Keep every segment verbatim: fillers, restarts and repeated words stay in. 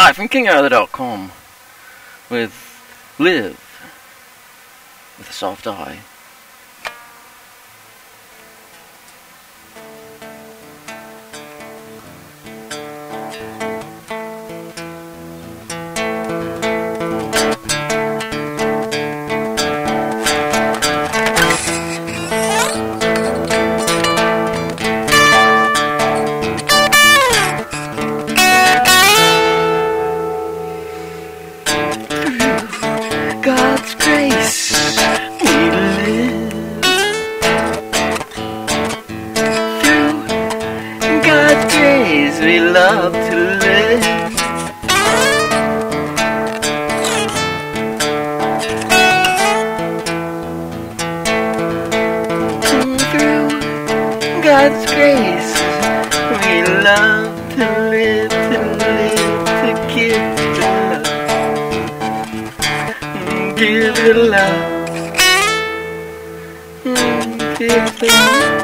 Live from king arthur dot com with Live with a Soft Eye. God's grace, we live. Through God's grace, we love to live. Through God's grace, we love to live, to live, to give to love. Give it love, mm, give it love.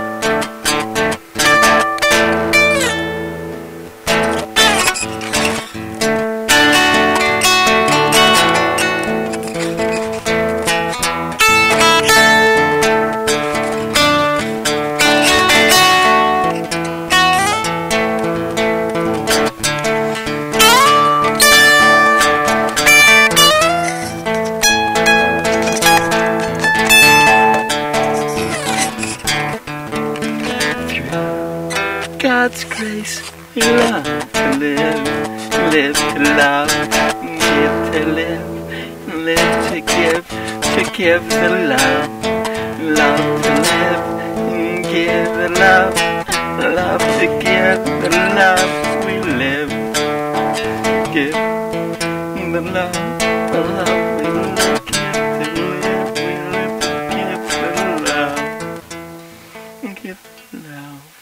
God's grace, we love to live, live to love, give to live, live to give, to give the love, love to live, give the love, love to give the love, we live, give the love, the love, we live, give to live, we live to give the love, give the love.